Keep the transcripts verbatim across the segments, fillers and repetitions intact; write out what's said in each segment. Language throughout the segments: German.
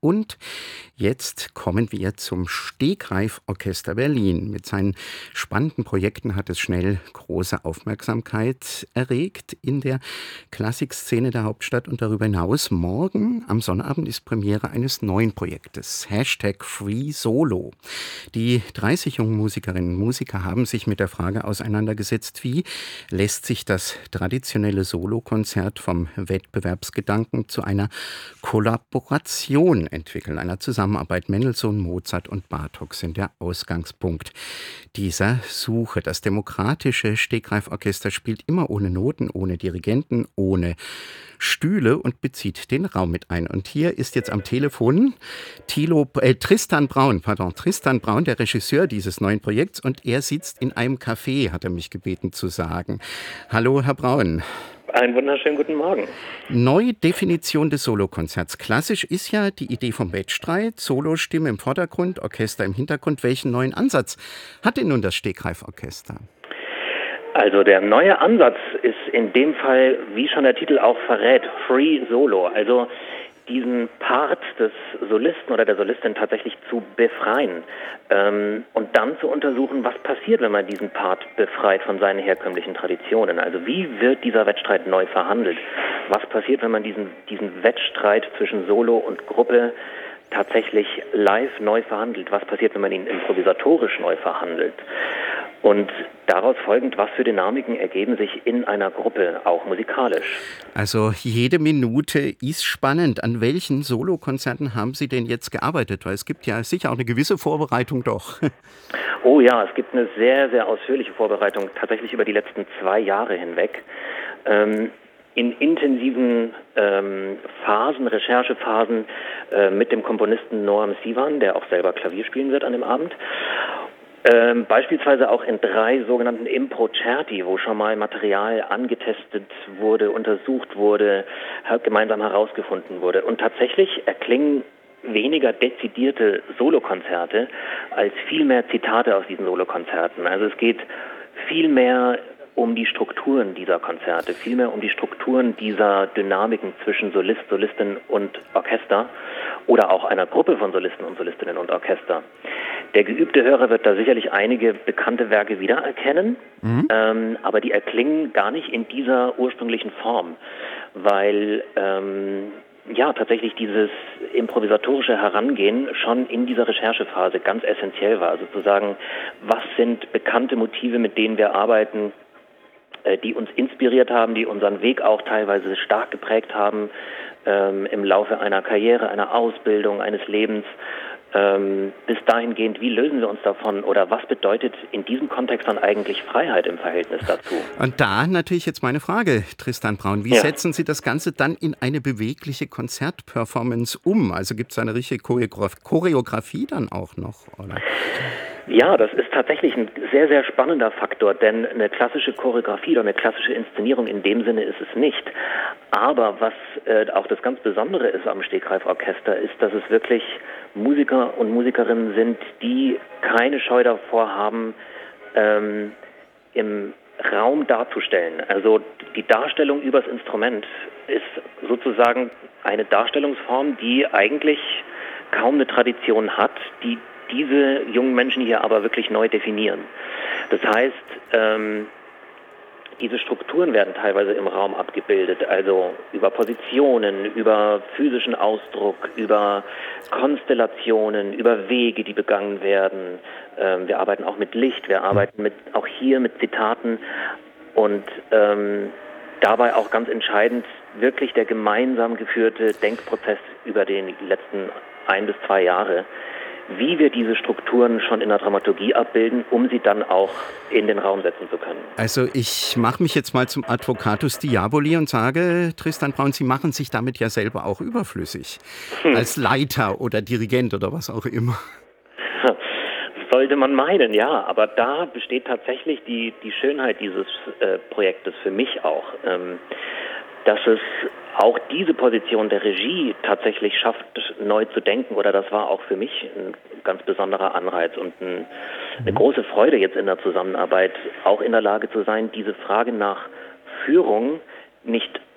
Und jetzt kommen wir zum Stegreif-Orchester Berlin. Mit seinen spannenden Projekten hat es schnell große Aufmerksamkeit erregt in der Klassikszene der Hauptstadt und darüber hinaus. Morgen am Sonnabend ist Premiere eines neuen Projektes, Hashtag Free Solo. Die dreißig jungen Musikerinnen und Musiker haben sich mit der Frage auseinandergesetzt, wie lässt sich das traditionelle Solokonzert vom Wettbewerbsgedanken zu einer Kollaboration entwickeln, einer Zusammenarbeit. Mendelssohn, Mozart und Bartók sind der Ausgangspunkt dieser Suche. Das demokratische Stegreif-Orchester spielt immer ohne Noten, ohne Dirigenten, ohne Stühle und bezieht den Raum mit ein. Und hier ist jetzt am Telefon Thilo, äh, Tristan Braun, pardon, Tristan Braun, der Regisseur dieses neuen Projekts, und er sitzt in einem Café, hat er mich gebeten zu sagen. Hallo, Herr Braun. Einen wunderschönen guten Morgen. Neue Definition des Solokonzerts. Klassisch ist ja die Idee vom Wettstreit, Solostimme im Vordergrund, Orchester im Hintergrund. Welchen neuen Ansatz hat denn nun das Stegreif-Orchester? Also der neue Ansatz ist in dem Fall, wie schon der Titel auch verrät, Free Solo. Also diesen Part des Solisten oder der Solistin tatsächlich zu befreien ähm, und dann zu untersuchen, was passiert, wenn man diesen Part befreit von seinen herkömmlichen Traditionen. Also wie wird dieser Wettstreit neu verhandelt? Was passiert, wenn man diesen, diesen Wettstreit zwischen Solo und Gruppe tatsächlich live neu verhandelt? Was passiert, wenn man ihn improvisatorisch neu verhandelt? Und daraus folgend, was für Dynamiken ergeben sich in einer Gruppe, auch musikalisch. Also jede Minute ist spannend. An welchen Solokonzerten haben Sie denn jetzt gearbeitet? Weil es gibt ja sicher auch eine gewisse Vorbereitung doch. Oh ja, es gibt eine sehr, sehr ausführliche Vorbereitung, tatsächlich über die letzten zwei Jahre hinweg. Ähm, in intensiven ähm, Phasen, Recherchephasen äh, mit dem Komponisten Noam Sivan, der auch selber Klavier spielen wird an dem Abend. Ähm, beispielsweise auch in drei sogenannten Impro-Certi, wo schon mal Material angetestet wurde, untersucht wurde, gemeinsam herausgefunden wurde. Und tatsächlich erklingen weniger dezidierte Solokonzerte als viel mehr Zitate aus diesen Solokonzerten. Also es geht viel mehr um die Strukturen dieser Konzerte, vielmehr um die Strukturen dieser Dynamiken zwischen Solist, Solistin und Orchester oder auch einer Gruppe von Solisten und Solistinnen und Orchester. Der geübte Hörer wird da sicherlich einige bekannte Werke wiedererkennen, mhm. ähm, aber die erklingen gar nicht in dieser ursprünglichen Form, weil ähm, ja tatsächlich dieses improvisatorische Herangehen schon in dieser Recherchephase ganz essentiell war. Also zu sagen, was sind bekannte Motive, mit denen wir arbeiten, die uns inspiriert haben, die unseren Weg auch teilweise stark geprägt haben ähm, im Laufe einer Karriere, einer Ausbildung, eines Lebens. Ähm, bis dahingehend, wie lösen wir uns davon oder was bedeutet in diesem Kontext dann eigentlich Freiheit im Verhältnis dazu? Und da natürlich jetzt meine Frage, Tristan Braun, wie ja. setzen Sie das Ganze dann in eine bewegliche Konzertperformance um? Also gibt es eine richtige Choreograf- Choreografie dann auch noch, oder? Ja, das ist tatsächlich ein sehr, sehr spannender Faktor, denn eine klassische Choreografie oder eine klassische Inszenierung in dem Sinne ist es nicht. Aber was äh, auch das ganz Besondere ist am Stegreif-Orchester, ist, dass es wirklich Musiker und Musikerinnen sind, die keine Scheu davor haben, ähm, im Raum darzustellen. Also die Darstellung übers Instrument ist sozusagen eine Darstellungsform, die eigentlich kaum eine Tradition hat, die diese jungen Menschen hier aber wirklich neu definieren. Das heißt, ähm, diese Strukturen werden teilweise im Raum abgebildet, also über Positionen, über physischen Ausdruck, über Konstellationen, über Wege, die begangen werden. Ähm, wir arbeiten auch mit Licht, wir arbeiten mit, auch hier mit Zitaten und ähm, dabei auch ganz entscheidend wirklich der gemeinsam geführte Denkprozess über die letzten ein bis zwei Jahre, wie wir diese Strukturen schon in der Dramaturgie abbilden, um sie dann auch in den Raum setzen zu können. Also ich mache mich jetzt mal zum Advocatus Diaboli und sage, Tristan Braun, Sie machen sich damit ja selber auch überflüssig. Hm. Als Leiter oder Dirigent oder was auch immer. Sollte man meinen, ja. Aber da besteht tatsächlich die, die Schönheit dieses äh, Projektes für mich auch. Ähm, dass es auch diese Position der Regie tatsächlich schafft, neu zu denken. Oder das war auch für mich ein ganz besonderer Anreiz und ein, eine große Freude jetzt in der Zusammenarbeit, auch in der Lage zu sein, diese Frage nach Führung nicht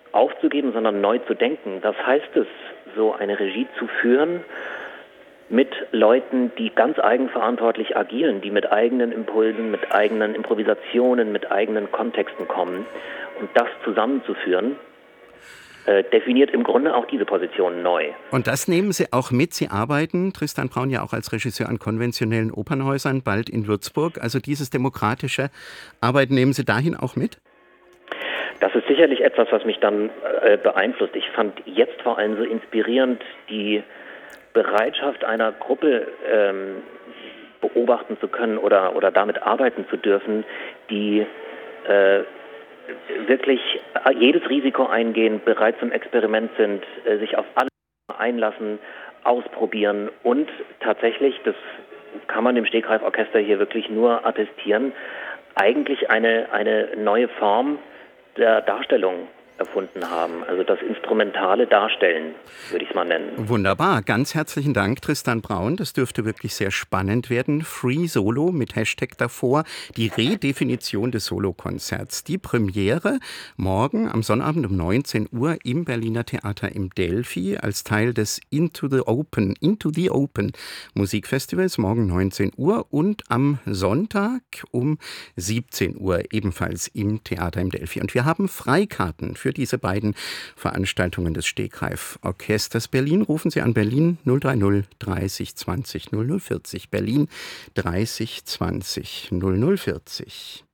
aufzugeben, sondern neu zu denken. Was heißt es, so eine Regie zu führen mit Leuten, die ganz eigenverantwortlich agieren, die mit eigenen Impulsen, mit eigenen Improvisationen, mit eigenen Kontexten kommen und das zusammenzuführen, äh, definiert im Grunde auch diese Position neu. Und das nehmen Sie auch mit. Sie arbeiten, Tristan Braun, ja auch als Regisseur an konventionellen Opernhäusern, bald in Würzburg. Also dieses demokratische Arbeiten nehmen Sie dahin auch mit? Das ist sicherlich etwas, was mich dann äh, beeinflusst. Ich fand jetzt vor allem so inspirierend die Bereitschaft einer Gruppe ähm, beobachten zu können oder, oder damit arbeiten zu dürfen, die äh, wirklich jedes Risiko eingehen, bereit zum Experiment sind, äh, sich auf alles einlassen, ausprobieren und tatsächlich, das kann man dem Stegreif-Orchester hier wirklich nur attestieren, eigentlich eine, eine neue Form der Darstellung erfunden haben. Also das instrumentale Darstellen, würde ich es mal nennen. Wunderbar. Ganz herzlichen Dank, Tristan Braun. Das dürfte wirklich sehr spannend werden. Free Solo mit Hashtag davor. Die Redefinition des Solokonzerts. Die Premiere morgen am Sonnabend um neunzehn Uhr im Berliner Theater im Delphi als Teil des Into the Open, Into the Open Musikfestivals. Morgen neunzehn Uhr und am Sonntag um siebzehn Uhr ebenfalls im Theater im Delphi. Und wir haben Freikarten für für diese beiden Veranstaltungen des Stegreif-Orchesters Berlin. Rufen Sie an Berlin null drei null dreißig zwanzig null null vierzig. Berlin dreißig zwanzig null null vierzig.